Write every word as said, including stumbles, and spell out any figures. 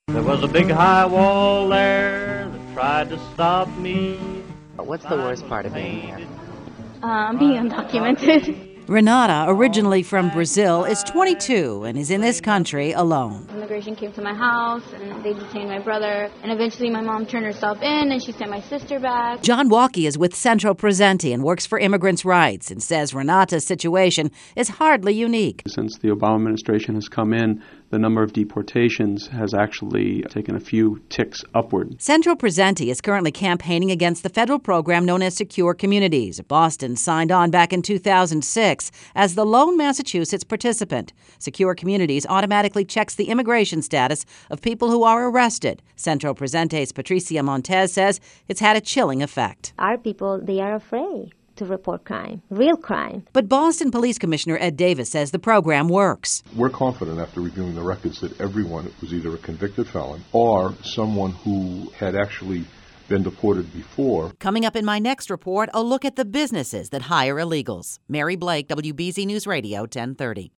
There was a big high wall there that tried to stop me. What's the worst part of being here? Um, being undocumented. Renata, originally from Brazil, is twenty-two and is in this country alone. Immigration came to my house and they detained my brother, and eventually my mom turned herself in and she sent my sister back. John Walkie is with Centro Presenti and works for immigrants' rights and says Renata's situation is hardly unique. Since the Obama administration has come in, the number of deportations has actually taken a few ticks upward. Centro Presenti is currently campaigning against the federal program known as Secure Communities. Boston signed on back in two thousand six as the lone Massachusetts participant. Secure Communities automatically checks the immigration status of people who are arrested. Centro Presenti's Patricia Montez says it's had a chilling effect. Our people, they are afraid to report crime, real crime. But Boston Police Commissioner Ed Davis says the program works. We're confident after reviewing the records that everyone was either a convicted felon or someone who had actually been deported before. Coming up in my next report, a look at the businesses that hire illegals. Mary Blake, W B Z News Radio, ten thirty.